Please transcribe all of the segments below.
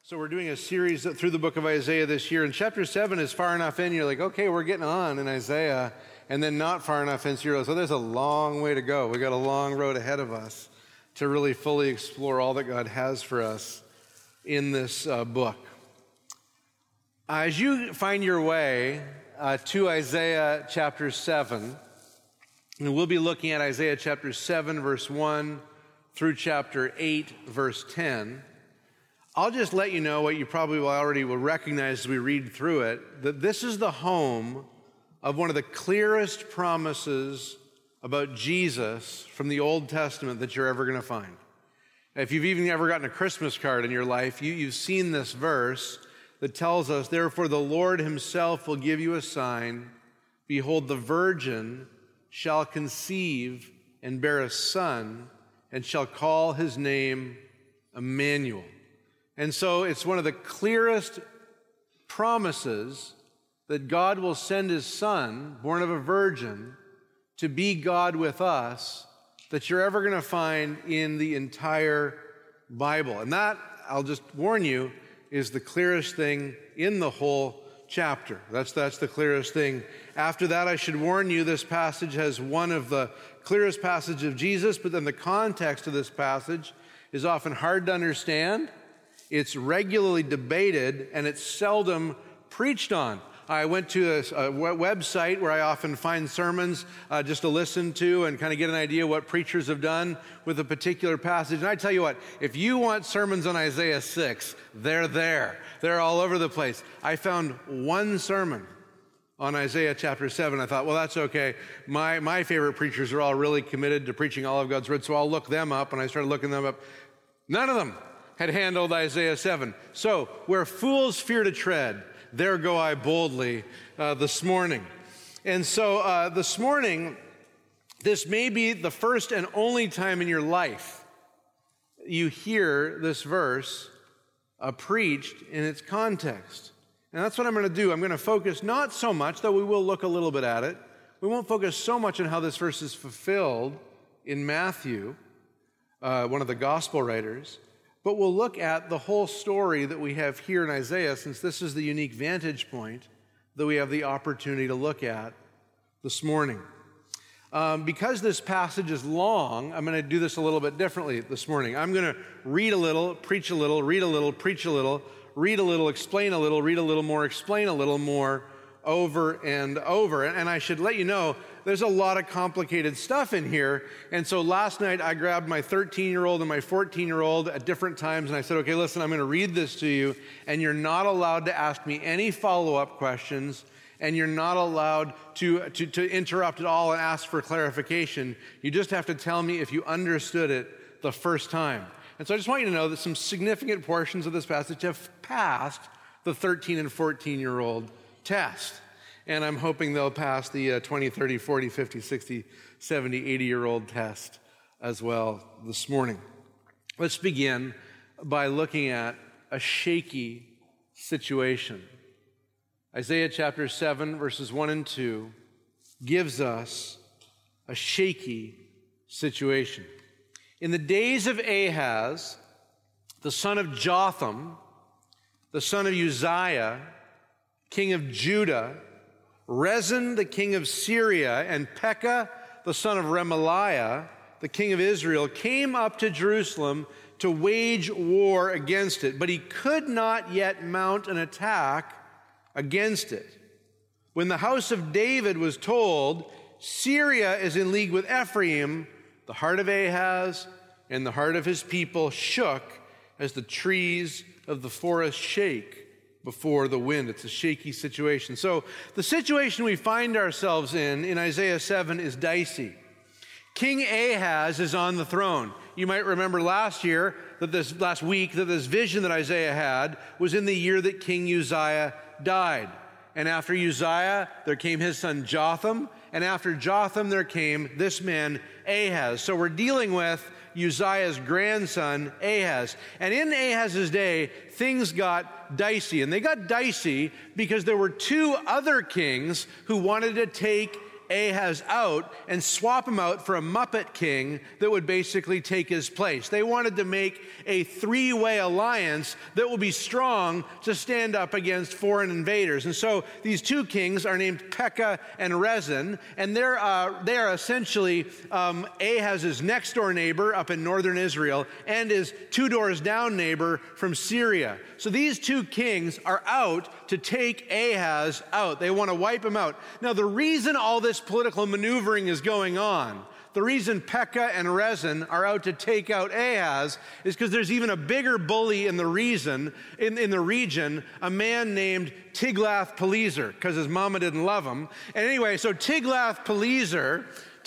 So we're doing a series through the book of Isaiah this year, and chapter 7 is far enough in, you're like, okay, we're getting on in Isaiah, and then not far enough in, so there's a long way to go. We got a long road ahead of us to really fully explore all that God has for us in this book. As you find your way to Isaiah chapter 7, and we'll be looking at Isaiah chapter 7, verse 1 through chapter 8, verse 10, I'll just let you know what you probably already will recognize as we read through it, that this is the home of one of the clearest promises about Jesus from the Old Testament that you're ever going to find. If you've even ever gotten a Christmas card in your life, you've seen this verse that tells us, therefore the Lord himself will give you a sign. Behold, the virgin shall conceive and bear a son, and shall call his name Emmanuel. And so it's one of the clearest promises that God will send his son, born of a virgin, to be God with us, that you're ever going to find in the entire Bible. And that, I'll just warn you, is the clearest thing in the whole chapter. That's the clearest thing. After that, I should warn you, this passage has one of the clearest passages of Jesus, but then the context of this passage is often hard to understand. It's regularly debated, and it's seldom preached on. I went to a website where I often find sermons just to listen to and kind of get an idea what preachers have done with a particular passage. And I tell you what, if you want sermons on Isaiah 6, they're there. They're all over the place. I found one sermon on Isaiah chapter 7. I thought, well, that's okay. My favorite preachers are all really committed to preaching all of God's word, so I'll look them up. And I started looking them up. None of them had handled Isaiah 7. So, where fools fear to tread, there go I boldly this morning. And so this morning, this may be the first and only time in your life you hear this verse preached in its context. And that's what I'm going to do. I'm going to focus not so much, though we will look a little bit at it, we won't focus so much on how this verse is fulfilled in Matthew, one of the gospel writers, but we'll look at the whole story that we have here in Isaiah, since this is the unique vantage point that we have the opportunity to look at this morning. Because this passage is long, I'm going to do this a little bit differently this morning. I'm going to read a little, preach a little, read a little, preach a little, read a little, explain a little, read a little more, explain a little more, over and over. And I should let you know, there's a lot of complicated stuff in here. And so last night I grabbed my 13-year-old and my 14-year-old at different times, and I said, okay, listen, I'm going to read this to you, and you're not allowed to ask me any follow-up questions, and you're not allowed to interrupt at all and ask for clarification. You just have to tell me if you understood it the first time. And so I just want you to know that some significant portions of this passage have passed the 13 and 14-year-old test. And I'm hoping they'll pass the 20, 30, 40, 50, 60, 70, 80-year-old test as well this morning. Let's begin by looking at a shaky situation. Isaiah chapter 7, verses 1 and 2 gives us a shaky situation. In the days of Ahaz, the son of Jotham, the son of Uzziah, king of Judah, Rezin, the king of Syria, and Pekah, the son of Remaliah, the king of Israel, came up to Jerusalem to wage war against it, but he could not yet mount an attack against it. When the house of David was told, Syria is in league with Ephraim, the heart of Ahaz and the heart of his people shook as the trees of the forest shake before the wind. It's a shaky situation. So the situation we find ourselves in Isaiah 7 is dicey. King Ahaz is on the throne. You might remember last week that this vision that Isaiah had was in the year that King Uzziah died. And after Uzziah, there came his son Jotham. And after Jotham, there came this man Ahaz. So we're dealing with Uzziah's grandson, Ahaz. And in Ahaz's day, things got dicey. And they got dicey because there were two other kings who wanted to take Ahaz out and swap him out for a Muppet king that would basically take his place. They wanted to make a three-way alliance that will be strong to stand up against foreign invaders. And so these two kings are named Pekah and Rezin, and they are essentially Ahaz's next-door neighbor up in northern Israel and his two doors down neighbor from Syria. So these two kings are out to take Ahaz out. They want to wipe him out. Now, the reason all this political maneuvering is going on, the reason Pekah and Rezin are out to take out Ahaz is because there's even a bigger bully in the region, a man named Tiglath-Pileser, because his mama didn't love him. And anyway, so Tiglath-Pileser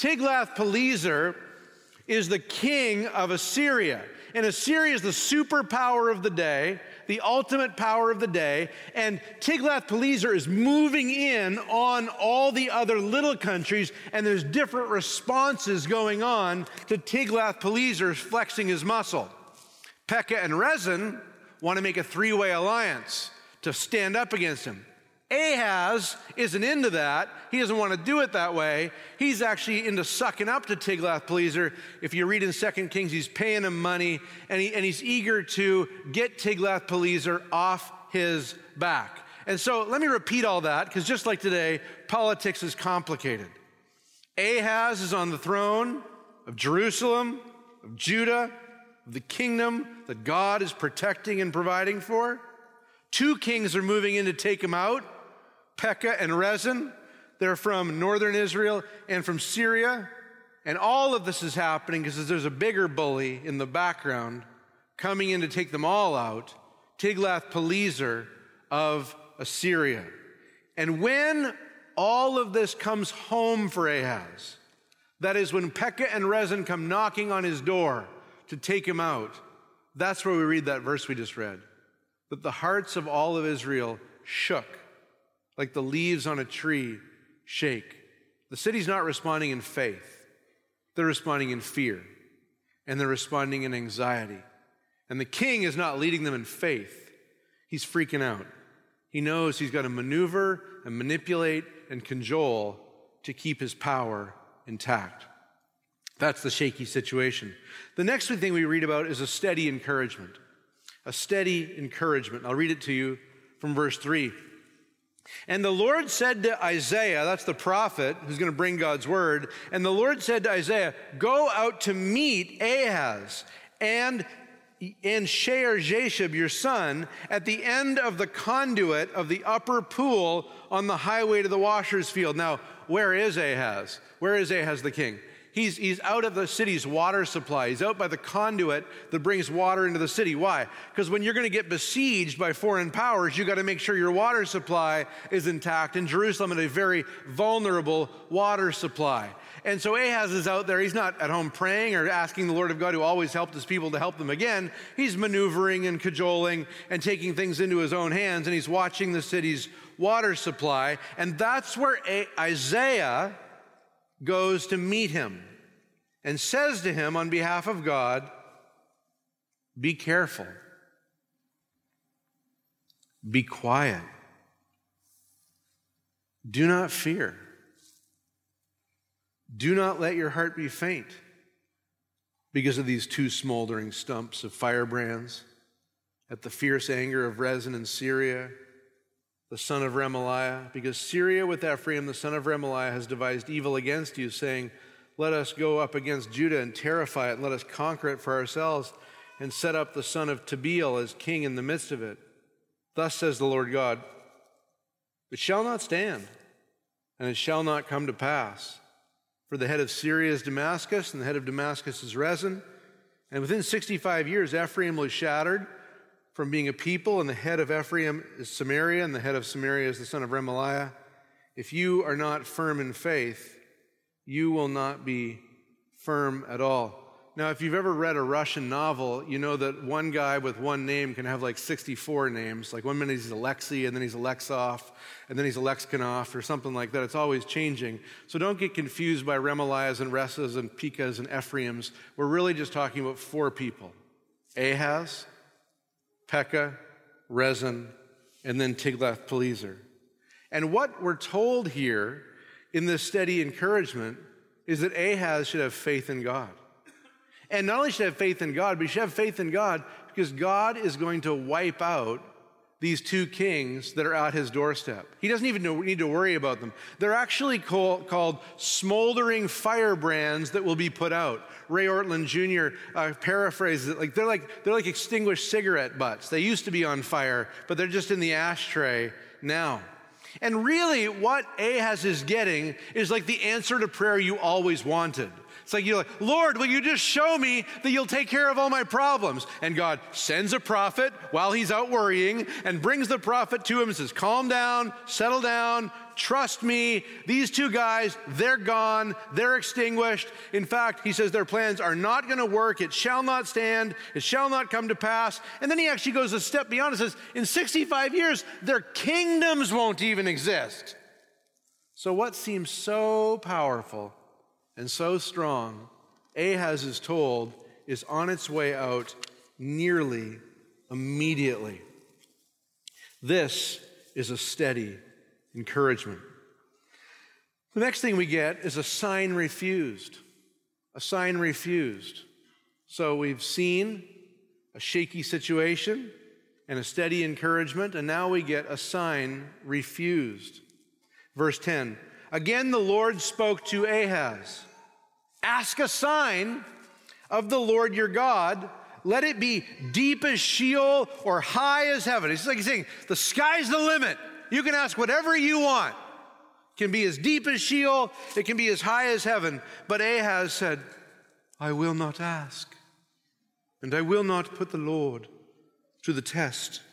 is the king of Assyria. And Assyria is the superpower of the day, the ultimate power of the day, and Tiglath-Pileser is moving in on all the other little countries, and there's different responses going on to Tiglath-Pileser flexing his muscle. Pekah and Rezin want to make a three-way alliance to stand up against him. Ahaz isn't into that. He doesn't want to do it that way. He's actually into sucking up to Tiglath-Pileser. If you read in 2 Kings, he's paying him money, and he's eager to get Tiglath-Pileser off his back. And so let me repeat all that, because just like today, politics is complicated. Ahaz is on the throne of Jerusalem, of Judah, of the kingdom that God is protecting and providing for. Two kings are moving in to take him out. Pekah and Rezin, they're from northern Israel and from Syria. And all of this is happening because there's a bigger bully in the background coming in to take them all out, Tiglath-Pileser of Assyria. And when all of this comes home for Ahaz, that is when Pekah and Rezin come knocking on his door to take him out, that's where we read that verse we just read, that the hearts of all of Israel shook like the leaves on a tree shake. The city's not responding in faith. They're responding in fear, and they're responding in anxiety. And the king is not leading them in faith. He's freaking out. He knows he's got to maneuver and manipulate and cajole to keep his power intact. That's the shaky situation. The next thing we read about is a steady encouragement. A steady encouragement. I'll read it to you from verse 3. And the Lord said to Isaiah, that's the prophet who's going to bring God's word, and the Lord said to Isaiah, go out to meet Ahaz and Shear-Jashub, your son, at the end of the conduit of the upper pool on the highway to the washer's field. Now, where is Ahaz? Where is Ahaz the king? He's out of the city's water supply. He's out by the conduit that brings water into the city. Why? Because when you're going to get besieged by foreign powers, you got to make sure your water supply is intact. And Jerusalem had a very vulnerable water supply. And so Ahaz is out there. He's not at home praying or asking the Lord of God, who always helped his people, to help them again. He's maneuvering and cajoling and taking things into his own hands, and he's watching the city's water supply. And that's where Isaiah goes to meet him and says to him on behalf of God, be careful, be quiet, do not fear, do not let your heart be faint because of these two smoldering stumps of firebrands, at the fierce anger of Rezin and Syria, the son of Remaliah, because Syria with Ephraim, the son of Remaliah, has devised evil against you, saying, let us go up against Judah and terrify it, and let us conquer it for ourselves, and set up the son of Tabeel as king in the midst of it. Thus says the Lord God, it shall not stand, and it shall not come to pass. For the head of Syria is Damascus, and the head of Damascus is Rezin. And within 65 years, Ephraim was shattered from being a people, and the head of Ephraim is Samaria, and the head of Samaria is the son of Remaliah. If you are not firm in faith, you will not be firm at all. Now, if you've ever read a Russian novel, you know that one guy with one name can have like 64 names. Like one minute he's Alexei, and then he's Alexov, and then he's Alexkanov, or something like that. It's always changing. So don't get confused by Remaliahs and Resas and Pekahs and Ephraims. We're really just talking about four people: Ahaz, Pekah, Rezin, and then Tiglath-Pileser. And what we're told here in this steady encouragement is that Ahaz should have faith in God. And not only should have faith in God, but he should have faith in God because God is going to wipe out these two kings that are at his doorstep. He doesn't even need to worry about them. They're actually called smoldering firebrands that will be put out. Ray Ortlund Jr. Paraphrases it they're like extinguished cigarette butts. They used to be on fire, but they're just in the ashtray now. And really, what Ahaz is getting is like the answer to prayer you always wanted. It's like, you're like, Lord, will you just show me that you'll take care of all my problems? And God sends a prophet while he's out worrying and brings the prophet to him and says, calm down, settle down, trust me. These two guys, they're gone, they're extinguished. In fact, he says their plans are not going to work. It shall not stand. It shall not come to pass. And then he actually goes a step beyond and says, in 65 years, their kingdoms won't even exist. So what seems so powerful and so strong, Ahaz is told, is on its way out nearly immediately. This is a steady encouragement. The next thing we get is a sign refused. A sign refused. So we've seen a shaky situation and a steady encouragement, and now we get a sign refused. Verse 10, again the Lord spoke to Ahaz, ask a sign of the Lord your God. Let it be deep as Sheol or high as heaven. It's like he's saying, the sky's the limit. You can ask whatever you want. It can be as deep as Sheol. It can be as high as heaven. But Ahaz said, I will not ask, and I will not put the Lord to the test.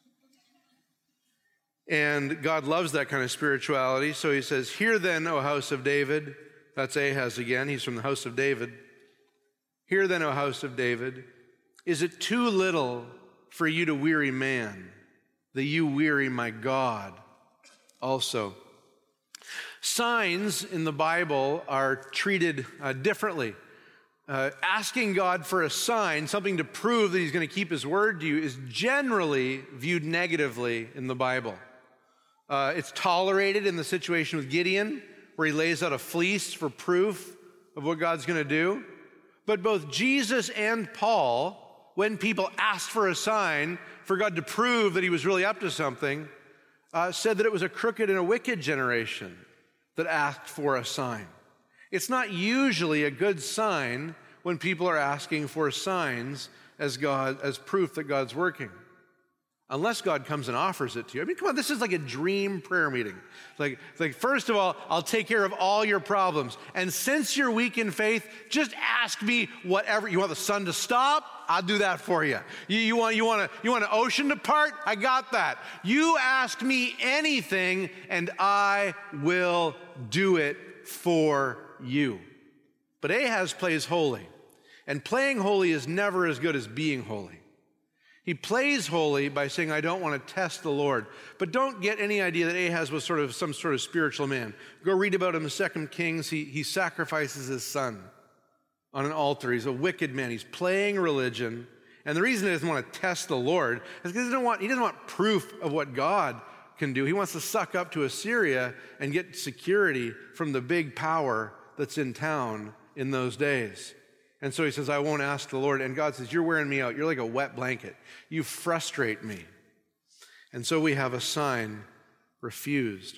And God loves that kind of spirituality. So he says, hear then, O house of David. That's Ahaz again. He's from the house of David. Hear then, O house of David. Is it too little for you to weary man, that you weary my God also? Signs in the Bible are treated differently. Asking God for a sign, something to prove that he's going to keep his word to you, is generally viewed negatively in the Bible. It's tolerated in the situation with Gideon, where he lays out a fleece for proof of what God's going to do. But both Jesus and Paul, when people asked for a sign for God to prove that he was really up to something, said that it was a crooked and a wicked generation that asked for a sign. It's not usually a good sign when people are asking for signs as proof that God's working, unless God comes and offers it to you. I mean, come on, this is like a dream prayer meeting. Like first of all, I'll take care of all your problems. And since you're weak in faith, just ask me whatever. You want the sun to stop? I'll do that for you. You want an ocean to part? I got that. You ask me anything, and I will do it for you. But Ahaz plays holy. And playing holy is never as good as being holy. He plays holy by saying, I don't want to test the Lord. But don't get any idea that Ahaz was some sort of spiritual man. Go read about him in 2 Kings. He sacrifices his son on an altar. He's a wicked man. He's playing religion. And the reason he doesn't want to test the Lord is because he doesn't want proof of what God can do. He wants to suck up to Assyria and get security from the big power that's in town in those days. And so he says, I won't ask the Lord. And God says, you're wearing me out. You're like a wet blanket. You frustrate me. And so we have a sign refused.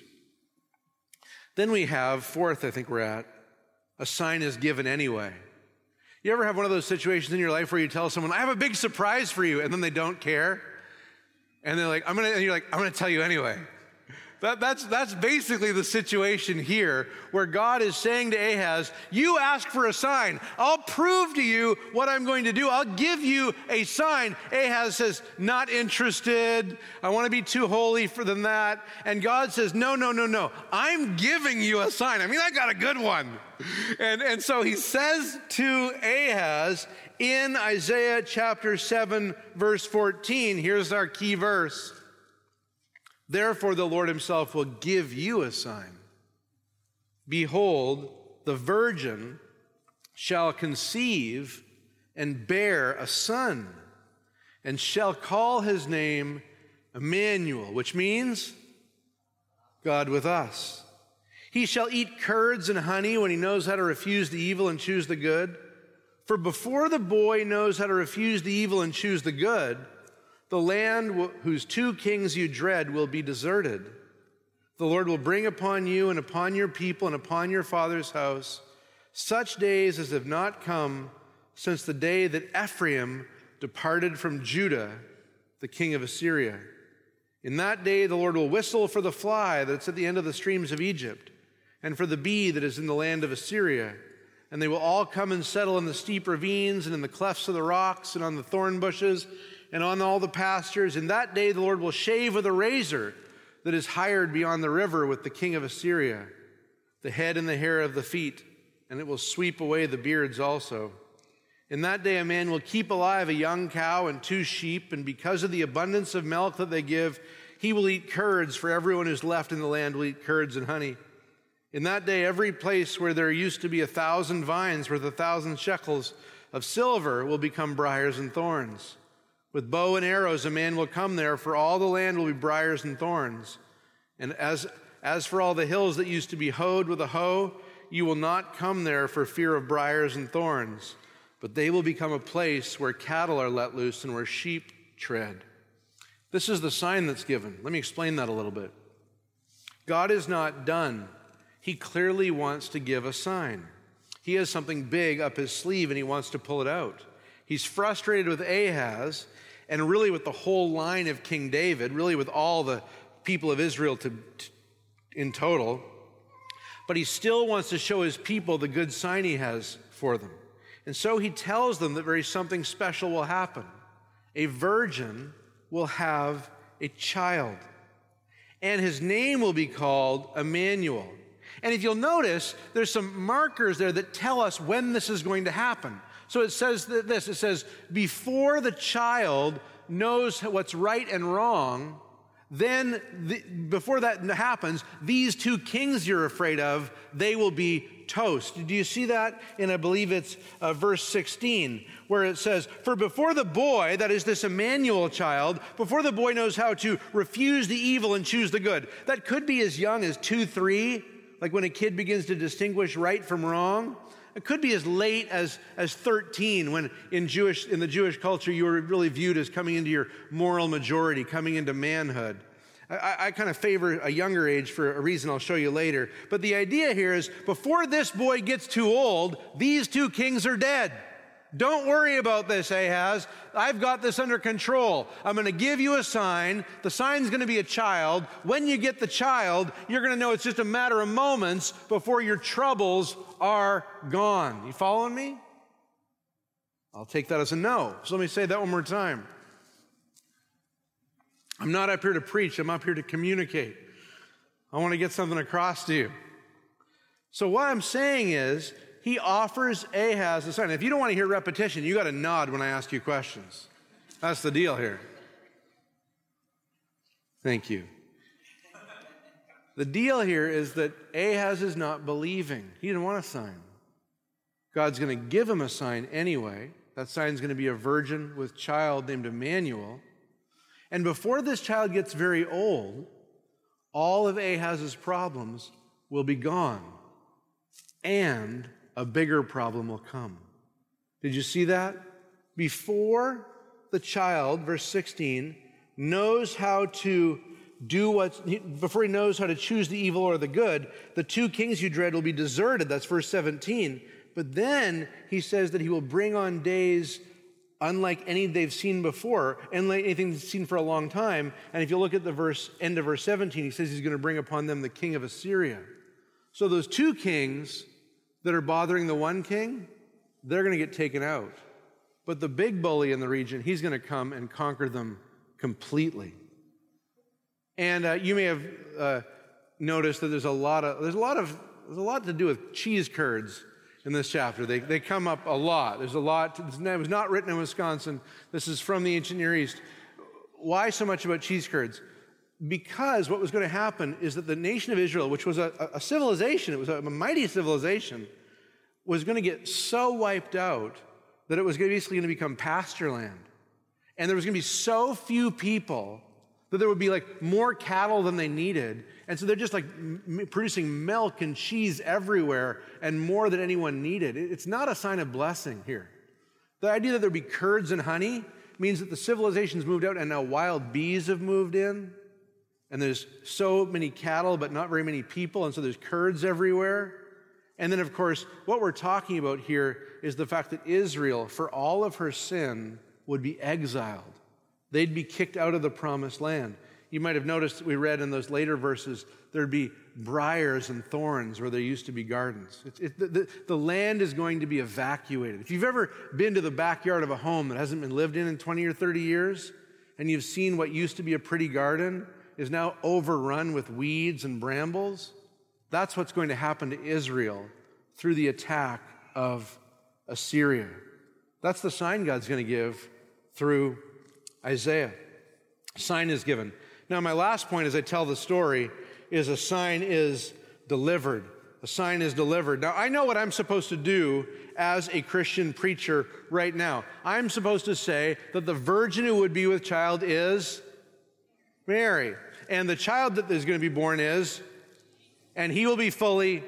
Then we have, fourth, I think we're at, a sign is given anyway. You ever have one of those situations in your life where you tell someone, I have a big surprise for you, and then they don't care? And they're like, and you're like, I'm going to tell you anyway. That's basically the situation here, where God is saying to Ahaz, you ask for a sign. I'll prove to you what I'm going to do. I'll give you a sign. Ahaz says, not interested. I want to be too holy than that. And God says, no. I'm giving you a sign. I mean, I got a good one. And so he says to Ahaz in Isaiah chapter 7, verse 14, here's our key verse. Therefore, the Lord himself will give you a sign. Behold, the virgin shall conceive and bear a son, and shall call his name Emmanuel, which means God with us. He shall eat curds and honey when he knows how to refuse the evil and choose the good. For before the boy knows how to refuse the evil and choose the good, the land whose two kings you dread will be deserted. The Lord will bring upon you and upon your people and upon your father's house such days as have not come since the day that Ephraim departed from Judah, the king of Assyria. In that day the Lord will whistle for the fly that's at the end of the streams of Egypt, and for the bee that is in the land of Assyria. And they will all come and settle in the steep ravines and in the clefts of the rocks and on the thorn bushes and on all the pastures. In that day the Lord will shave with a razor that is hired beyond the river with the king of Assyria, the head and the hair of the feet, and it will sweep away the beards also. In that day a man will keep alive a young cow and 2 sheep, and because of the abundance of milk that they give, he will eat curds, for everyone who's left in the land will eat curds and honey. In that day, every place where there used to be 1,000 vines worth 1,000 shekels of silver will become briars and thorns. With bow and arrows, a man will come there, for all the land will be briars and thorns. And as for all the hills that used to be hoed with a hoe, you will not come there for fear of briars and thorns, but they will become a place where cattle are let loose and where sheep tread. This is the sign that's given. Let me explain that a little bit. God is not done. He clearly wants to give a sign. He has something big up his sleeve and he wants to pull it out. He's frustrated with Ahaz and really with the whole line of King David, really with all the people of Israel in total. But he still wants to show his people the good sign he has for them. And so he tells them that something special will happen. A virgin will have a child, and his name will be called Emmanuel. And if you'll notice, there's some markers there that tell us when this is going to happen. So it says this, it says, before the child knows what's right and wrong, then before that happens, these 2 kings you're afraid of, they will be toast. Do you see that in, I believe it's verse 16, where it says, for before the boy, that is this Emmanuel child, before the boy knows how to refuse the evil and choose the good. That could be as young as 2, 3, like when a kid begins to distinguish right from wrong. It could be as late as 13, when in the Jewish culture you were really viewed as coming into your moral majority, coming into manhood. I kind of favor a younger age for a reason I'll show you later. But the idea here is before this boy gets too old, these 2 kings are dead. Don't worry about this, Ahaz. I've got this under control. I'm going to give you a sign. The sign's going to be a child. When you get the child, you're going to know it's just a matter of moments before your troubles are gone. You following me? I'll take that as a no. So let me say that one more time. I'm not up here to preach. I'm up here to communicate. I want to get something across to you. So what I'm saying is, he offers Ahaz a sign. If you don't want to hear repetition, you got to nod when I ask you questions. That's the deal here. Thank you. The deal here is that Ahaz is not believing. He didn't want a sign. God's going to give him a sign anyway. That sign's going to be a virgin with child named Emmanuel. And before this child gets very old, all of Ahaz's problems will be gone. And a bigger problem will come. Did you see that? Before the child, verse 16, knows how to before he knows how to choose the evil or the good, the 2 kings you dread will be deserted. That's verse 17. But then he says that he will bring on days unlike any they've seen before, unlike anything they've seen for a long time. And if you look at the end of verse 17, he says he's going to bring upon them the king of Assyria. So those 2 kings that are bothering the 1 king, they're going to get taken out. But the big bully in the region, he's going to come and conquer them completely. And you may have noticed that there's a lot to do with cheese curds in this chapter. They come up a lot. There's a lot. It was not written in Wisconsin. This is from the ancient Near East. Why so much about cheese curds? Because what was going to happen is that the nation of Israel, which was a civilization, it was a mighty civilization, was going to get so wiped out that it was basically going to become pasture land. And there was going to be so few people that there would be like more cattle than they needed. And so they're just like producing milk and cheese everywhere and more than anyone needed. It's not a sign of blessing here. The idea that there'd be curds and honey means that the civilization's moved out and now wild bees have moved in. And there's so many cattle, but not very many people. And so there's curds everywhere. And then, of course, what we're talking about here is the fact that Israel, for all of her sin, would be exiled. They'd be kicked out of the promised land. You might have noticed we read in those later verses, there'd be briars and thorns where there used to be gardens. The land is going to be evacuated. If you've ever been to the backyard of a home that hasn't been lived in 20 or 30 years, and you've seen what used to be a pretty garden is now overrun with weeds and brambles, that's what's going to happen to Israel through the attack of Assyria. That's the sign God's going to give through Isaiah. A sign is given. Now, my last point as I tell the story is a sign is delivered. A sign is delivered. Now, I know what I'm supposed to do as a Christian preacher right now. I'm supposed to say that the virgin who would be with child is Mary. And the child that is going to be born is, and he will be fully.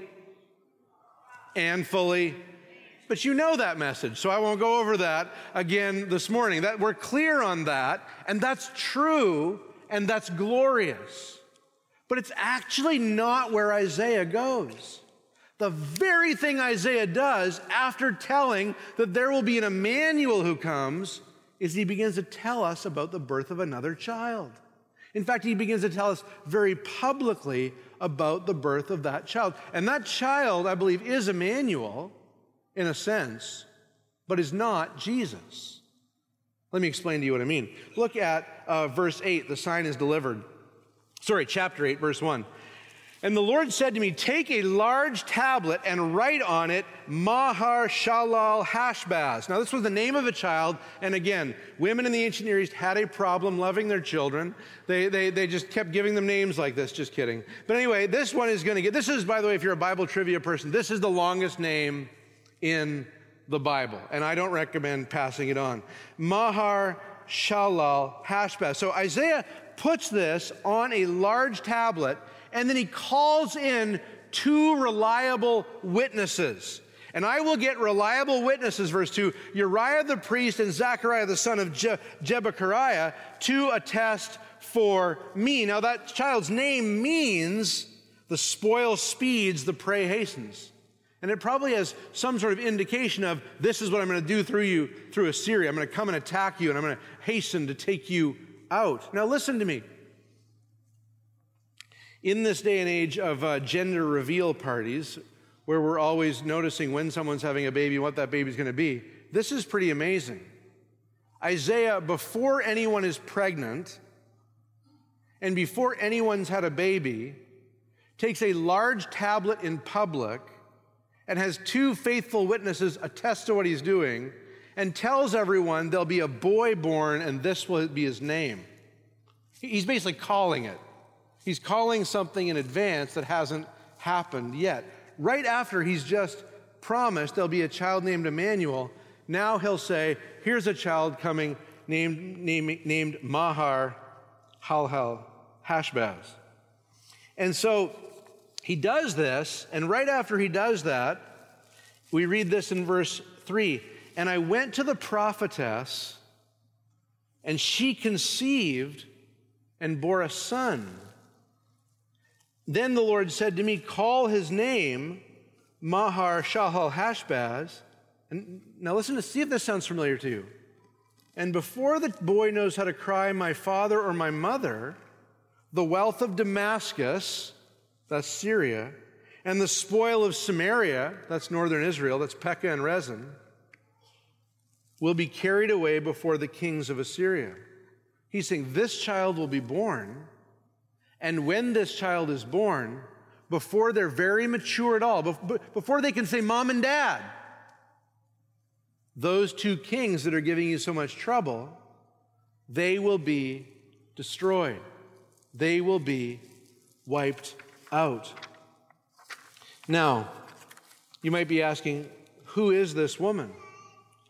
But you know that message, so I won't go over that again this morning. That we're clear on that, and that's true, and that's glorious. But it's actually not where Isaiah goes. The very thing Isaiah does after telling that there will be an Emmanuel who comes is he begins to tell us about the birth of another child. In fact, he begins to tell us very publicly about the birth of that child. And that child, I believe, is Emmanuel in a sense, but is not Jesus. Let me explain to you what I mean. Look at verse 8, the sign is delivered. Chapter 8, verse 1. And the Lord said to me, take a large tablet and write on it Mahar-Shalal-Hash-Baz. Now, this was the name of a child. And again, women in the ancient Near East had a problem loving their children. They just kept giving them names like this. Just kidding. But anyway, this one is going to get, this is, by the way, if you're a Bible trivia person, this is the longest name in the Bible. And I don't recommend passing it on. Mahar-Shalal-Hash-Baz. So Isaiah puts this on a large tablet, and then he calls in two reliable witnesses. And I will get reliable witnesses, verse 2, Uriah the priest and Zechariah the son of Jebechiah to attest for me. Now that child's name means the spoil speeds, the prey hastens. And it probably has some sort of indication of this is what I'm going to do through Assyria. I'm going to come and attack you, and I'm going to hasten to take you out. Now listen to me. In this day and age of gender reveal parties, where we're always noticing when someone's having a baby and what that baby's going to be, this is pretty amazing. Isaiah, before anyone is pregnant and before anyone's had a baby, takes a large tablet in public and has two faithful witnesses attest to what he's doing and tells everyone there'll be a boy born and this will be his name. He's basically calling it. He's calling something in advance that hasn't happened yet. Right after he's just promised there'll be a child named Emmanuel, now he'll say, here's a child coming named Mahar-Shalal-Hash-Baz. And so he does this, and right after he does that, we read this in verse 3. And I went to the prophetess, and she conceived and bore a son. Then the Lord said to me, call his name Mahar-Shalal-Hash-Baz. And now listen to see if this sounds familiar to you. And before the boy knows how to cry, my father or my mother, the wealth of Damascus, that's Syria, and the spoil of Samaria, that's northern Israel, that's Pekah and Rezin, will be carried away before the kings of Assyria. He's saying this child will be born, and when this child is born, before they're very mature at all, before they can say mom and dad, those two kings that are giving you so much trouble, they will be destroyed. They will be wiped out. Now, you might be asking, who is this woman?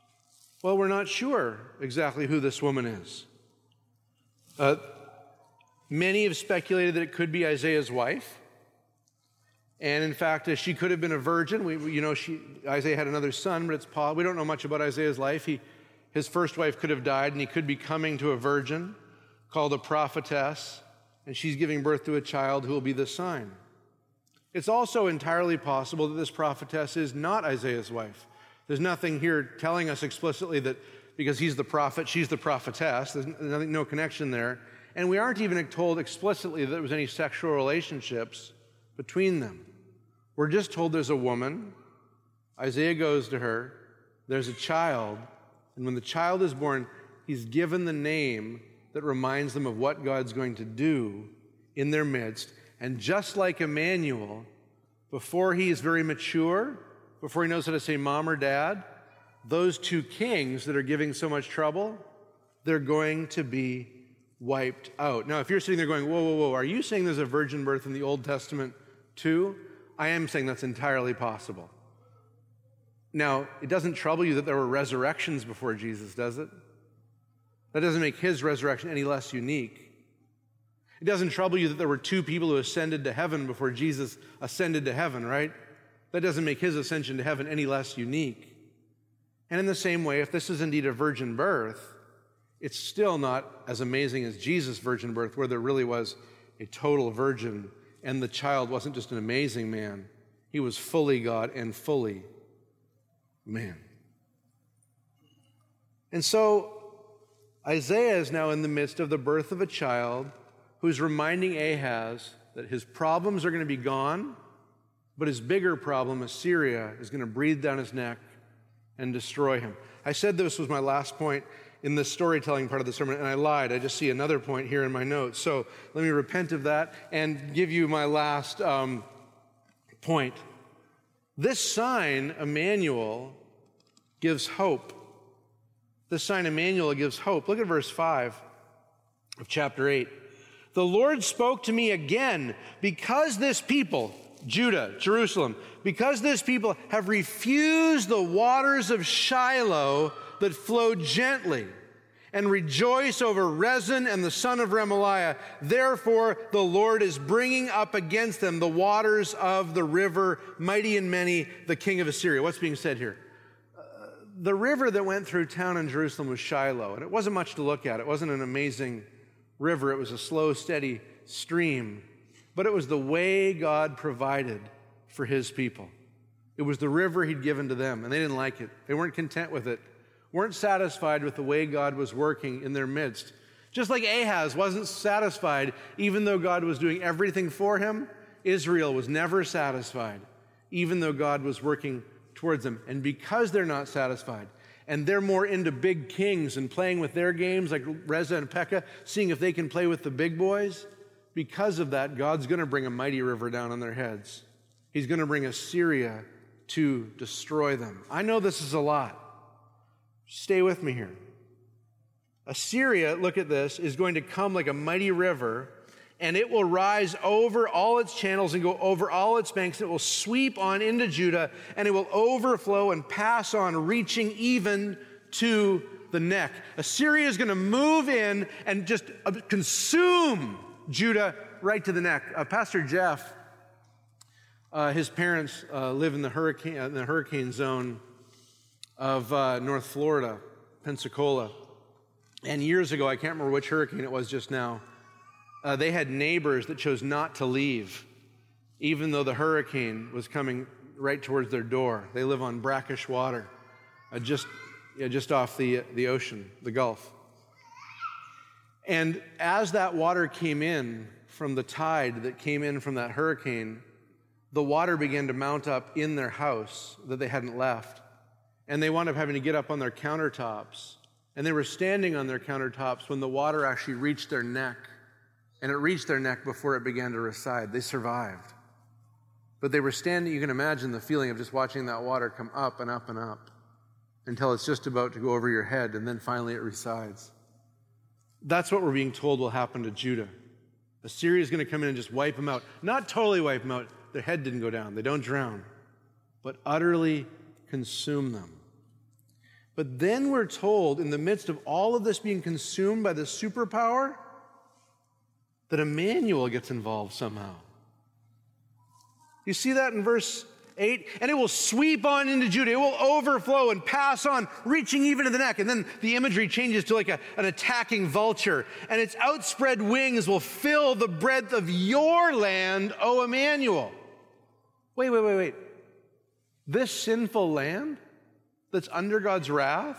Well, we're not sure exactly who this woman is. Many have speculated that it could be Isaiah's wife. And in fact, she could have been a virgin. Isaiah had another son, but we don't know much about Isaiah's life. His first wife could have died, and he could be coming to a virgin called a prophetess, and she's giving birth to a child who will be the sign. It's also entirely possible that this prophetess is not Isaiah's wife. There's nothing here telling us explicitly that because he's the prophet, she's the prophetess. There's no connection there. And we aren't even told explicitly that there was any sexual relationships between them. We're just told there's a woman. Isaiah goes to her. There's a child. And when the child is born, he's given the name that reminds them of what God's going to do in their midst. And just like Emmanuel, before he is very mature, before he knows how to say mom or dad, those two kings that are giving so much trouble, they're going to be wiped out. Now, if you're sitting there going, whoa, whoa, whoa, are you saying there's a virgin birth in the Old Testament too? I am saying that's entirely possible. Now, it doesn't trouble you that there were resurrections before Jesus, does it? That doesn't make his resurrection any less unique. It doesn't trouble you that there were two people who ascended to heaven before Jesus ascended to heaven, right? That doesn't make his ascension to heaven any less unique. And in the same way, if this is indeed a virgin birth, it's still not as amazing as Jesus' virgin birth, where there really was a total virgin, and the child wasn't just an amazing man. He was fully God and fully man. And so Isaiah is now in the midst of the birth of a child who's reminding Ahaz that his problems are going to be gone, but his bigger problem, Assyria, is going to breathe down his neck and destroy him. I said this was my last point in the storytelling part of the sermon, and I lied. I just see another point here in my notes. So let me repent of that and give you my last point. This sign, Emmanuel, gives hope. This sign, Emmanuel, gives hope. Look at verse 5 of chapter 8. The Lord spoke to me again, because this people, Judah, Jerusalem, because this people have refused the waters of Shiloh that flow gently, and rejoice over Rezin and the son of Remaliah. Therefore, the Lord is bringing up against them the waters of the river, mighty and many, the king of Assyria. What's being said here? The river that went through town in Jerusalem was Shiloh, and it wasn't much to look at. It wasn't an amazing river. It was a slow, steady stream, but it was the way God provided for his people. It was the river he'd given to them, and they didn't like it. They weren't content with it, weren't satisfied with the way God was working in their midst. Just like Ahaz wasn't satisfied, even though God was doing everything for him, Israel was never satisfied, even though God was working towards them. And because they're not satisfied, and they're more into big kings and playing with their games like Reza and Pekah, seeing if they can play with the big boys, because of that, God's going to bring a mighty river down on their heads. He's going to bring Assyria to destroy them. I know this is a lot. Stay with me here. Assyria, look at this, is going to come like a mighty river, and it will rise over all its channels and go over all its banks. It will sweep on into Judah, and it will overflow and pass on, reaching even to the neck. Assyria is going to move in and just consume Judah right to the neck. Pastor Jeff, his parents live in the hurricane zone of North Florida, Pensacola. And years ago, I can't remember which hurricane it was just now, they had neighbors that chose not to leave, even though the hurricane was coming right towards their door. They live on brackish water, just off the ocean, the Gulf. And as that water came in from the tide that came in from that hurricane, the water began to mount up in their house that they hadn't left. And they wound up having to get up on their countertops. And they were standing on their countertops when the water actually reached their neck. And it reached their neck before it began to recede. They survived. But they were standing, you can imagine the feeling of just watching that water come up and up and up until it's just about to go over your head, and then finally it resides. That's what we're being told will happen to Judah. Assyria is going to come in and just wipe them out. Not totally wipe them out. Their head didn't go down. They don't drown. But utterly consume them. But then we're told, in the midst of all of this being consumed by the superpower, that Emmanuel gets involved somehow. You see that in verse 8? And it will sweep on into Judah. It will overflow and pass on, reaching even to the neck. And then the imagery changes to like an attacking vulture. And its outspread wings will fill the breadth of your land, O Emmanuel. Wait. This sinful land that's under God's wrath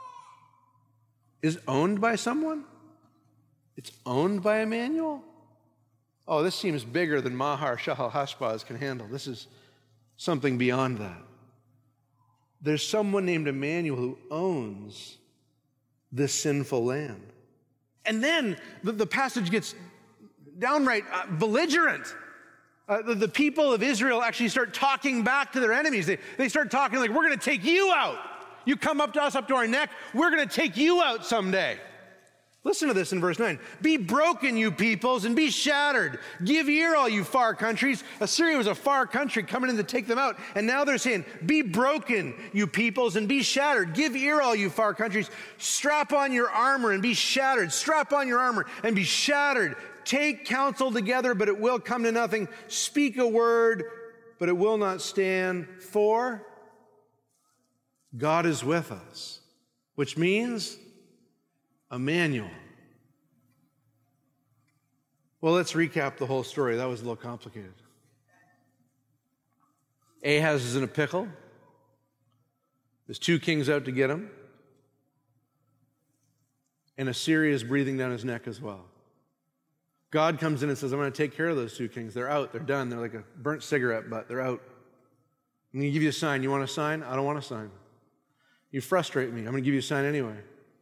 is owned by someone? It's owned by Emmanuel? Oh, this seems bigger than Mahar Shahal Hashbaz can handle. This is something beyond that. There's someone named Emmanuel who owns this sinful land. And then the passage gets downright belligerent. The people of Israel actually start talking back to their enemies. They start talking like, we're going to take you out. You come up to us, up to our neck, we're going to take you out someday. Listen to this in verse 9. Be broken, you peoples, and be shattered. Give ear, all you far countries. Assyria was a far country coming in to take them out. And now they're saying, be broken, you peoples, and be shattered. Give ear, all you far countries. Strap on your armor and be shattered. Strap on your armor and be shattered. Take counsel together, but it will come to nothing. Speak a word, but it will not stand. For God is with us, which means Emmanuel. Well, let's recap the whole story. That was a little complicated. Ahaz is in a pickle. There's 2 kings out to get him. And Assyria is breathing down his neck as well. God comes in and says, I'm going to take care of those 2 kings. They're out. They're done. They're like a burnt cigarette butt. They're out. I'm going to give you a sign. You want a sign? I don't want a sign. You frustrate me. I'm going to give you a sign anyway.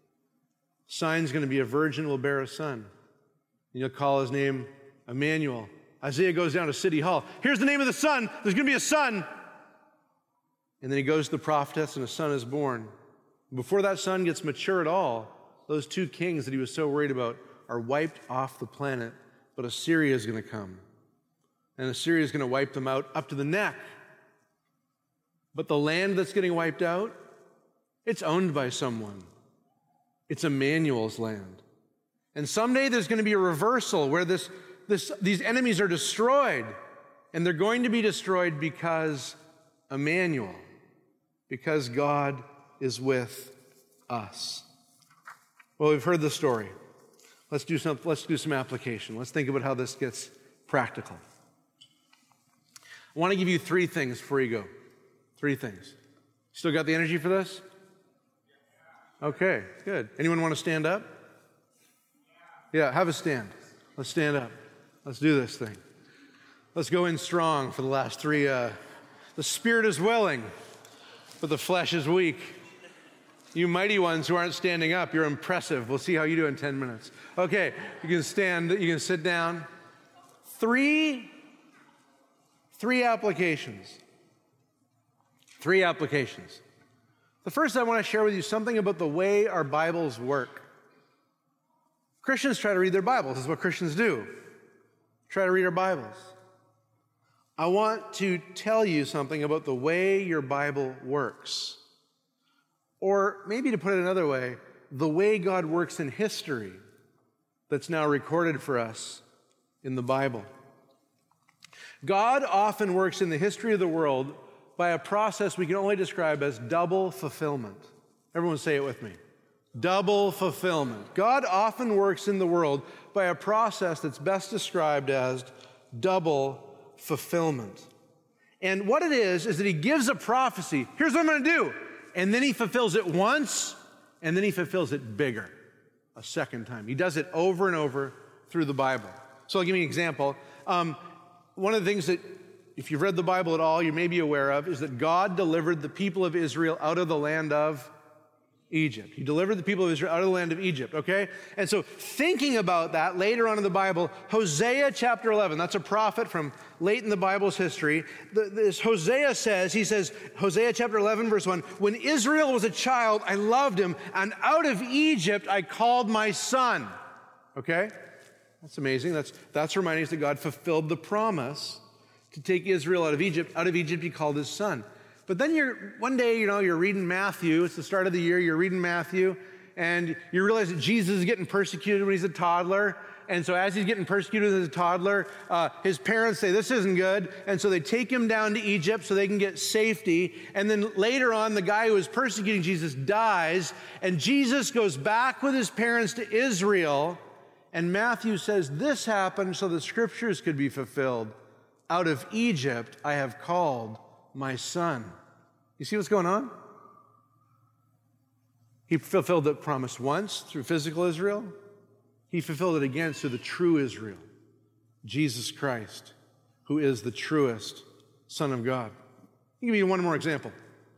Sign's going to be a virgin will bear a son. And you'll call his name Emmanuel. Isaiah goes down to City Hall. Here's the name of the son. There's going to be a son. And then he goes to the prophetess and a son is born. Before that son gets mature at all, those 2 kings that he was so worried about are wiped off the planet. But Assyria is going to come. And Assyria is going to wipe them out up to the neck. But the land that's getting wiped out, it's owned by someone. It's Emmanuel's land. And someday there's going to be a reversal where these enemies are destroyed. And they're going to be destroyed because Emmanuel, because God is with us. Well, we've heard the story. Let's do some application. Let's think about how this gets practical. I want to give you 3 things before you go. 3 things. Still got the energy for this? Okay, good. Anyone want to stand up? Yeah, have a stand. Let's stand up. Let's do this thing. Let's go in strong for the last 3. The spirit is willing, but the flesh is weak. You mighty ones who aren't standing up, you're impressive. We'll see how you do in 10 minutes. Okay, you can stand, you can sit down. 3 applications. 3 applications. The first, I want to share with you something about the way our Bibles work. Christians try to read their Bibles. This is what Christians do. Try to read our Bibles. I want to tell you something about the way your Bible works. Or maybe to put it another way, the way God works in history that's now recorded for us in the Bible. God often works in the history of the world by a process we can only describe as double fulfillment. Everyone say it with me. Double fulfillment. God often works in the world by a process that's best described as double fulfillment. And what it is that he gives a prophecy. Here's what I'm going to do. And then he fulfills it once, and then he fulfills it bigger a second time. He does it over and over through the Bible. So I'll give you an example. One of the things that, if you've read the Bible at all, you may be aware of, is that God delivered the people of Israel out of the land of Egypt. He delivered the people of Israel out of the land of Egypt, okay? And so thinking about that later on in the Bible, Hosea chapter 11, that's a prophet from late in the Bible's history. This Hosea says, Hosea chapter 11, verse 1, when Israel was a child, I loved him, and out of Egypt I called my son. Okay? That's amazing. That's reminding us that God fulfilled the promise to take Israel out of Egypt. Out of Egypt he called his son. But then one day, you're reading Matthew. It's the start of the year. You're reading Matthew, and you realize that Jesus is getting persecuted when he's a toddler. And so as he's getting persecuted as a toddler, his parents say, this isn't good. And so they take him down to Egypt so they can get safety. And then later on, the guy who was persecuting Jesus dies. And Jesus goes back with his parents to Israel. And Matthew says, this happened so the scriptures could be fulfilled. Out of Egypt I have called my son. You see what's going on? He fulfilled the promise once through physical Israel. He fulfilled it again through the true Israel, Jesus Christ, who is the truest Son of God. I'll give you one more example.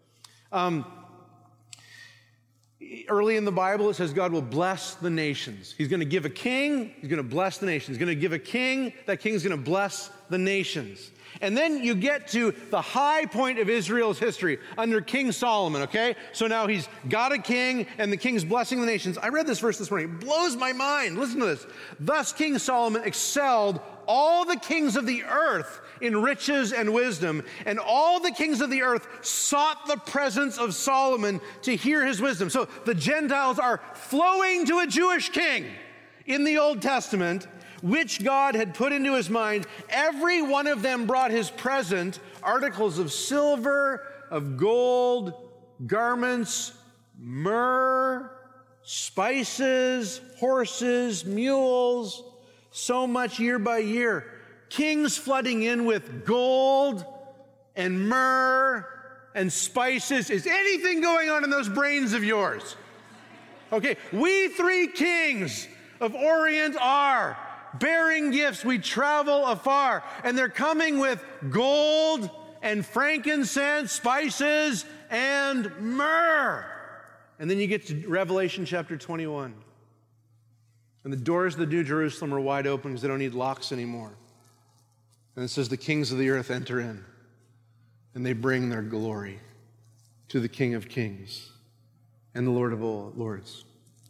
Early in the Bible, it says God will bless the nations. He's going to give a king, he's going to bless the nations. He's going to give a king, that king's going to bless the nations. And then you get to the high point of Israel's history under King Solomon, okay? So now he's got a king, and the king's blessing the nations. I read this verse this morning. It blows my mind. Listen to this. Thus King Solomon excelled all the kings of the earth in riches and wisdom, and all the kings of the earth sought the presence of Solomon to hear his wisdom. So the Gentiles are flowing to a Jewish king in the Old Testament, which God had put into his mind. Every one of them brought his present, articles of silver, of gold, garments, myrrh, spices, horses, mules, so much year by year. Kings flooding in with gold and myrrh and spices. Is anything going on in those brains of yours? Okay, we three kings of Orient are bearing gifts. We travel afar, and they're coming with gold and frankincense, spices, and myrrh. And then you get to Revelation chapter 21. And the doors of the New Jerusalem are wide open because they don't need locks anymore. And it says the kings of the earth enter in, and they bring their glory to the King of Kings and the Lord of all lords.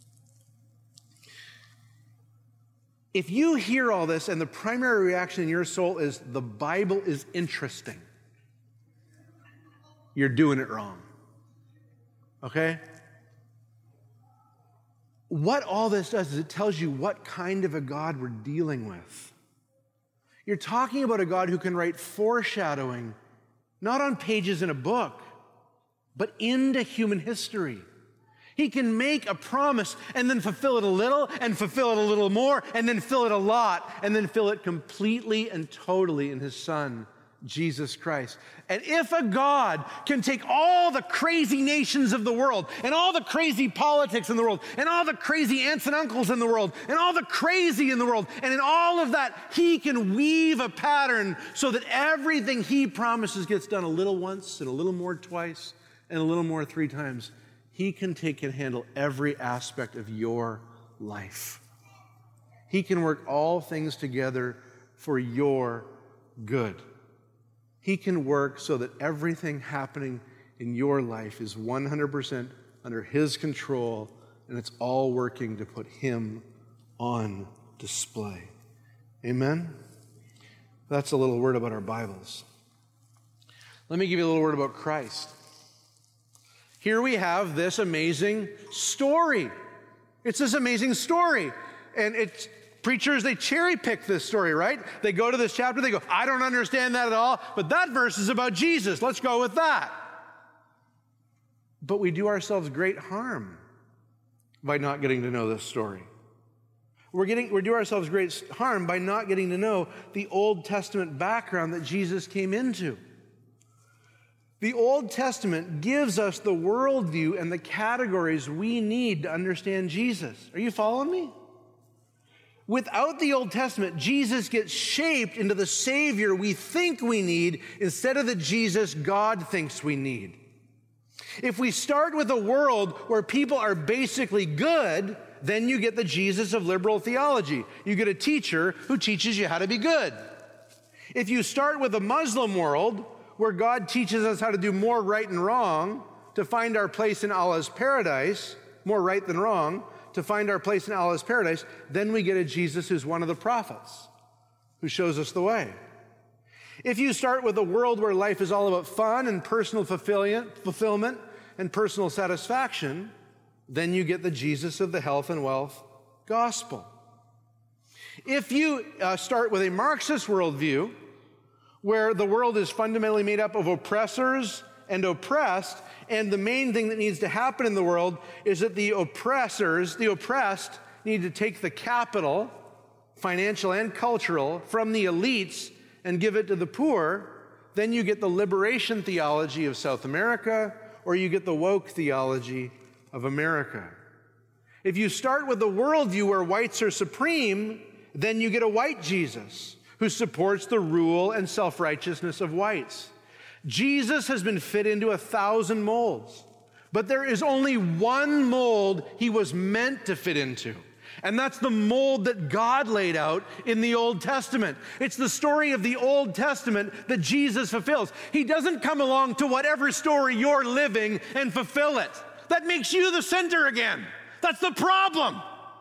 If you hear all this and the primary reaction in your soul is the Bible is interesting, you're doing it wrong. Okay? What all this does is it tells you what kind of a God we're dealing with. You're talking about a God who can write foreshadowing, not on pages in a book, but into human history. He can make a promise and then fulfill it a little and fulfill it a little more and then fill it a lot and then fill it completely and totally in his Son, Jesus Christ. And if a God can take all the crazy nations of the world and all the crazy politics in the world and all the crazy aunts and uncles in the world and all the crazy in the world, and in all of that, he can weave a pattern so that everything he promises gets done a little once and a little more twice and a little more 3 times. He can take and handle every aspect of your life. He can work all things together for your good. He can work so that everything happening in your life is 100% under his control, and it's all working to put him on display. Amen? That's a little word about our Bibles. Let me give you a little word about Christ. Here we have this amazing story. It's this amazing story. And it's preachers, they cherry pick this story, right? They go to this chapter, they go, I don't understand that at all, but that verse is about Jesus. Let's go with that. But we do ourselves great harm by not getting to know this story. We do ourselves great harm by not getting to know the Old Testament background that Jesus came into. The Old Testament gives us the worldview and the categories we need to understand Jesus. Are you following me? Without the Old Testament, Jesus gets shaped into the Savior we think we need instead of the Jesus God thinks we need. If we start with a world where people are basically good, then you get the Jesus of liberal theology. You get a teacher who teaches you how to be good. If you start with a Muslim world where God teaches us how to do more right and wrong to find our place in Allah's paradise, more right than wrong, to find our place in Allah's paradise, then we get a Jesus who's one of the prophets, who shows us the way. If you start with a world where life is all about fun and personal fulfillment and personal satisfaction, then you get the Jesus of the health and wealth gospel. If you start with a Marxist worldview, where the world is fundamentally made up of oppressors and oppressed, and the main thing that needs to happen in the world is that the oppressed, need to take the capital, financial and cultural, from the elites and give it to the poor, then you get the liberation theology of South America, or you get the woke theology of America. If you start with the worldview where whites are supreme, then you get a white Jesus who supports the rule and self-righteousness of whites. Jesus has been fit into 1,000 molds, but there is only one mold he was meant to fit into. And that's the mold that God laid out in the Old Testament. It's the story of the Old Testament that Jesus fulfills. He doesn't come along to whatever story you're living and fulfill it. That makes you the center again. That's the problem.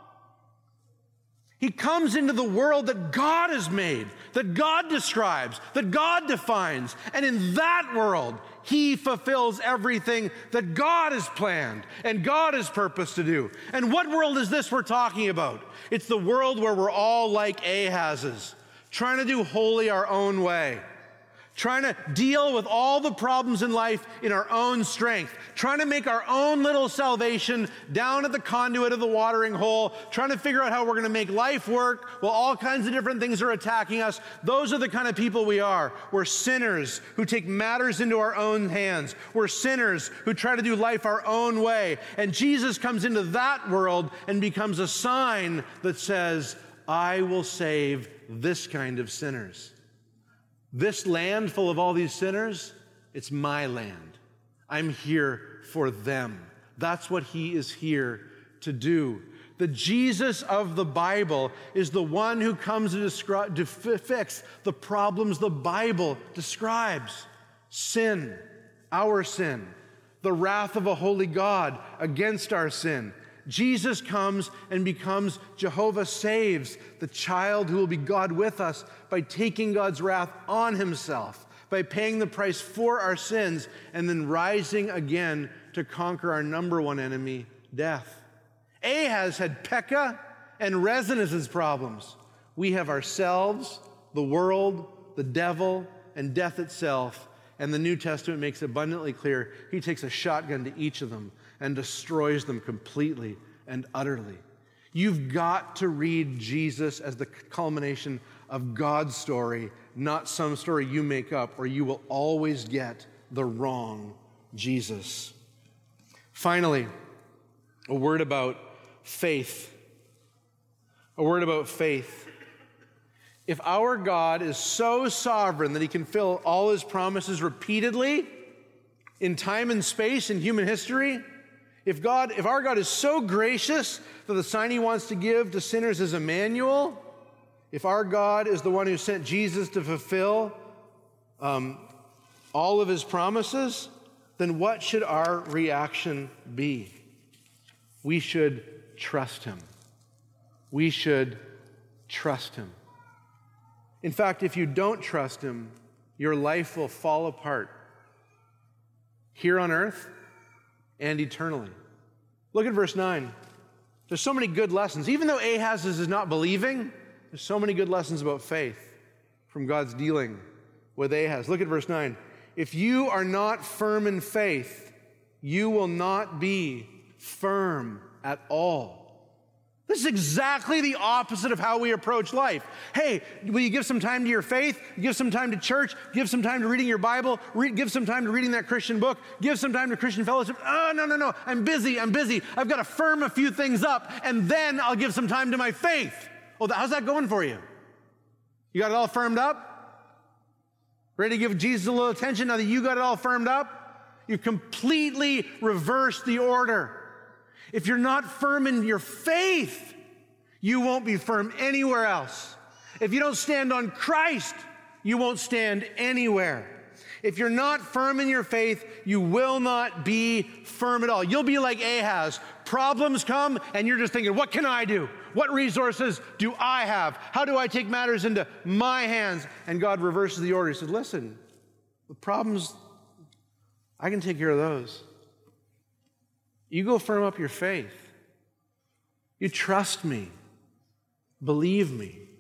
He comes into the world that God has made, that God describes, that God defines. And in that world, he fulfills everything that God has planned and God has purposed to do. And what world is this we're talking about? It's the world where we're all like Ahaz's, trying to do holy our own way, trying to deal with all the problems in life in our own strength, trying to make our own little salvation down at the conduit of the watering hole, trying to figure out how we're going to make life work while all kinds of different things are attacking us. Those are the kind of people we are. We're sinners who take matters into our own hands. We're sinners who try to do life our own way. And Jesus comes into that world and becomes a sign that says, I will save this kind of sinners. This land full of all these sinners, it's my land. I'm here for them. That's what he is here to do. The Jesus of the Bible is the one who comes to fix the problems the Bible describes. Sin, our sin, the wrath of a holy God against our sin. Jesus comes and becomes Jehovah Saves, the child who will be God with us by taking God's wrath on himself, by paying the price for our sins, and then rising again to conquer our number one enemy, death. Ahaz had Pekah and Rezin as his problems. We have ourselves, the world, the devil, and death itself. And the New Testament makes abundantly clear he takes a shotgun to each of them and destroys them completely and utterly. You've got to read Jesus as the culmination of God's story, not some story you make up, or you will always get the wrong Jesus. Finally, a word about faith. A word about faith. If our God is so sovereign that he can fill all his promises repeatedly in time and space in human history, if our God is so gracious that the sign he wants to give to sinners is Emmanuel, if our God is the one who sent Jesus to fulfill all of his promises, then what should our reaction be? We should trust him. We should trust him. In fact, if you don't trust him, your life will fall apart here on earth and eternally. Look at verse 9. There's so many good lessons. Even though Ahaz is not believing, there's so many good lessons about faith from God's dealing with Ahaz. Look at verse 9. If you are not firm in faith, you will not be firm at all. This is exactly the opposite of how we approach life. Hey, will you give some time to your faith? Give some time to church? Give some time to reading your Bible? Give some time to reading that Christian book? Give some time to Christian fellowship? Oh, no. I'm busy. I've got to firm a few things up, and then I'll give some time to my faith. Oh, how's that going for you? You got it all firmed up? Ready to give Jesus a little attention now that you got it all firmed up? You've completely reversed the order. If you're not firm in your faith, you won't be firm anywhere else. If you don't stand on Christ, you won't stand anywhere. If you're not firm in your faith, you will not be firm at all. You'll be like Ahaz. Problems come, and you're just thinking, what can I do? What resources do I have? How do I take matters into my hands? And God reverses the order. He says, listen, the problems, I can take care of those. You go firm up your faith. You trust me. Believe me.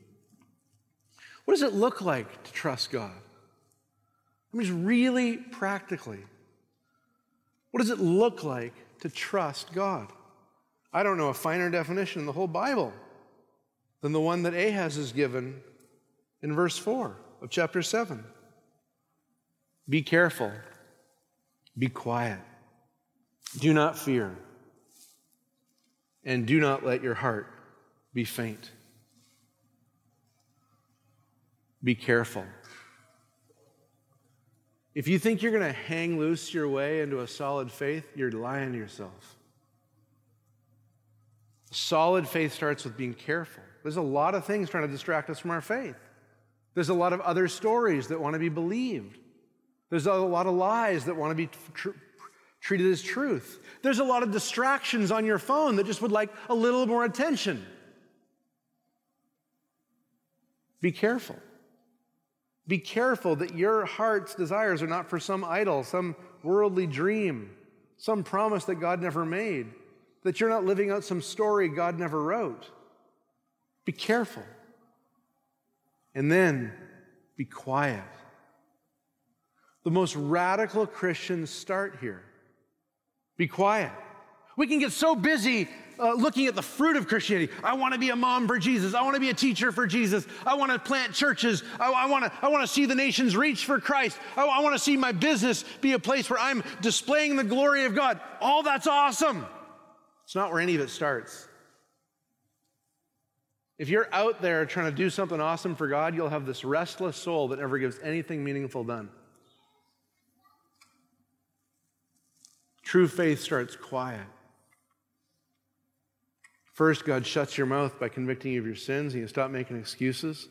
What does it look like to trust God? I mean, just really practically. What does it look like to trust God? I don't know a finer definition in the whole Bible than the one that Ahaz is given in verse 4 of chapter 7. Be careful. Be quiet. Do not fear. And do not let your heart be faint. Be careful. If you think you're going to hang loose your way into a solid faith, you're lying to yourself. Solid faith starts with being careful. There's a lot of things trying to distract us from our faith. There's a lot of other stories that want to be believed. There's a lot of lies that want to be treated as truth. There's a lot of distractions on your phone that just would like a little more attention. Be careful. Be careful that your heart's desires are not for some idol, some worldly dream, some promise that God never made, that you're not living out some story God never wrote. Be careful. And then be quiet. The most radical Christians start here. Be quiet. We can get so busy looking at the fruit of Christianity. I want to be a mom for Jesus. I want to be a teacher for Jesus. I want to plant churches. I want to see the nations reach for Christ. I want to see my business be a place where I'm displaying the glory of God. All that's awesome. It's not where any of it starts. If you're out there trying to do something awesome for God, you'll have this restless soul that never gives anything meaningful done. True faith starts quiet. First, God shuts your mouth by convicting you of your sins, and you stop making excuses.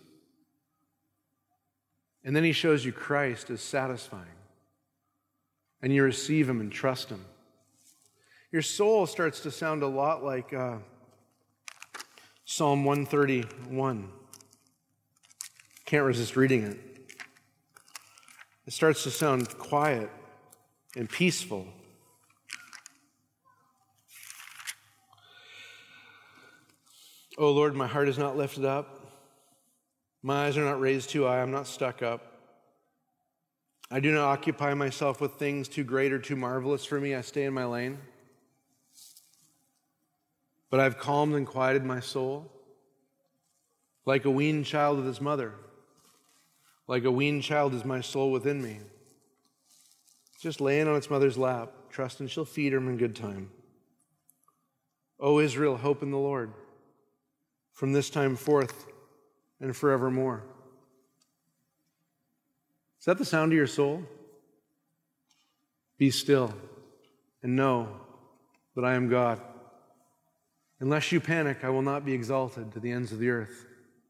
And then he shows you Christ as satisfying. And you receive him and trust him. Your soul starts to sound a lot like Psalm 131. Can't resist reading it. It starts to sound quiet and peaceful. Oh Lord, my heart is not lifted up. My eyes are not raised too high. I'm not stuck up. I do not occupy myself with things too great or too marvelous for me. I stay in my lane. But I've calmed and quieted my soul like a weaned child with his mother. Like a weaned child is my soul within me. It's just laying on its mother's lap, trusting she'll feed him in good time. O Israel, hope in the Lord from this time forth and forevermore. Is that the sound of your soul? Be still and know that I am God. Unless you panic, I will not be exalted to the ends of the earth.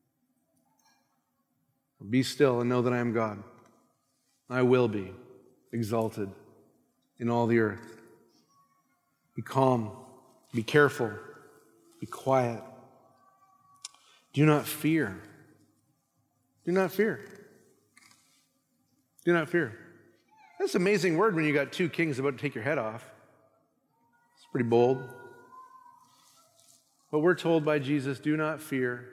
Be still and know that I am God. I will be exalted in all the earth. Be calm. Be careful. Be quiet. Do not fear. Do not fear. Do not fear. That's an amazing word when you got two kings about to take your head off. It's pretty bold. But we're told by Jesus, do not fear.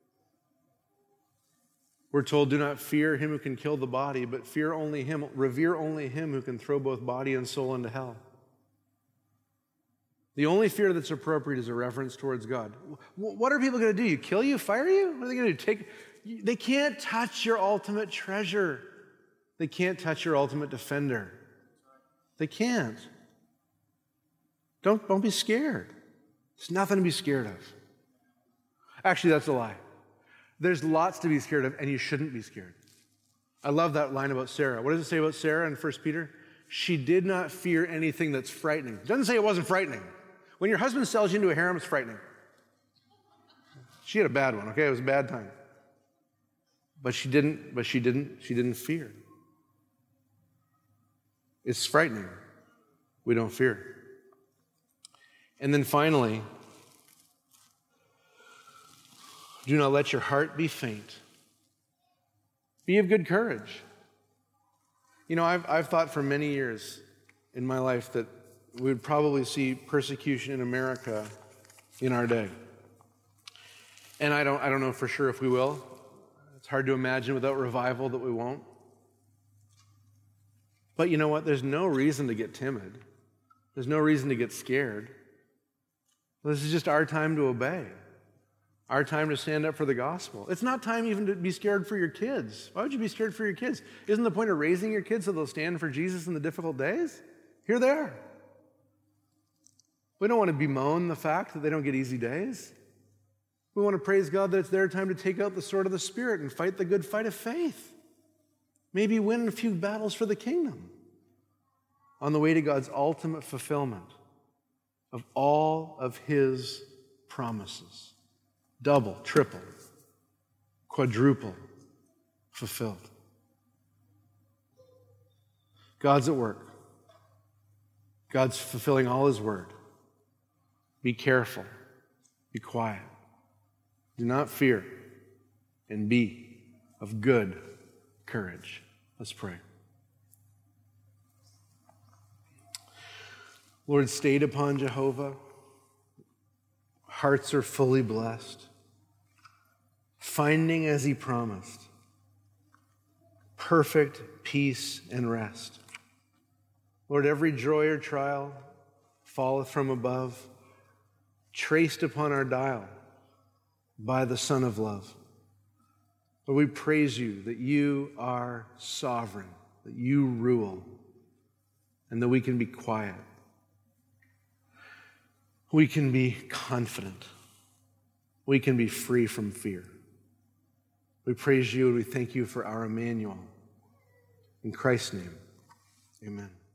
We're told, do not fear him who can kill the body, but fear only him, revere only him who can throw both body and soul into hell. The only fear that's appropriate is a reverence towards God. What are people going to do? You kill you? Fire you? What are they going to do? They can't touch your ultimate treasure. They can't touch your ultimate defender. They can't. Don't be scared. There's nothing to be scared of. Actually, that's a lie. There's lots to be scared of, and you shouldn't be scared. I love that line about Sarah. What does it say about Sarah in 1 Peter? She did not fear anything that's frightening. It doesn't say it wasn't frightening. When your husband sells you into a harem, it's frightening. She had a bad one, okay? It was a bad time. But she didn't fear. It's frightening. We don't fear. And then finally, do not let your heart be faint. Be of good courage. You know, I've thought for many years in my life that we would probably see persecution in America in our day. And I don't know for sure if we will. hard to imagine without revival that we won't. But you know what? There's no reason to get timid. There's no reason to get scared. This is just our time to obey. Our time to stand up for the gospel. It's not time even to be scared for your kids. Why would you be scared for your kids? Isn't the point of raising your kids so they'll stand for Jesus in the difficult days? Here they are. We don't want to bemoan the fact that they don't get easy days. We want to praise God that it's their time to take out the sword of the Spirit and fight the good fight of faith. Maybe win a few battles for the kingdom on the way to God's ultimate fulfillment of all of His promises. Double, triple, quadruple fulfilled. God's at work. God's fulfilling all His word. Be careful. Be quiet. Do not fear. And be of good courage. Let's pray. Lord, stayed upon Jehovah, hearts are fully blessed, finding as He promised, perfect peace and rest. Lord, every joy or trial falleth from above, traced upon our dial by the Son of Love. Lord, we praise You that You are sovereign, that You rule, and that we can be quiet. We can be confident. We can be free from fear. We praise You and we thank You for our Emmanuel. In Christ's name, amen.